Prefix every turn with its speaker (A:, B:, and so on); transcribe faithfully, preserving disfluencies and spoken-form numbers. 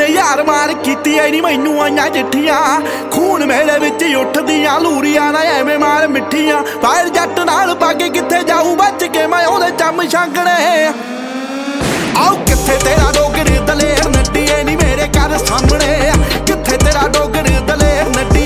A: यार मार कीती ऐ नी मैनू आईयां चिट्ठियां खून मेले विच उठदियां लूरियां ना एवें मार मिठियां फायर जट नाल पाके कित्थे जाऊं बच के मैं ओहदे चम छांगणे आओ कित्थे तेरा डोगरे दलेर नड्डी नी मेरे घर सामने।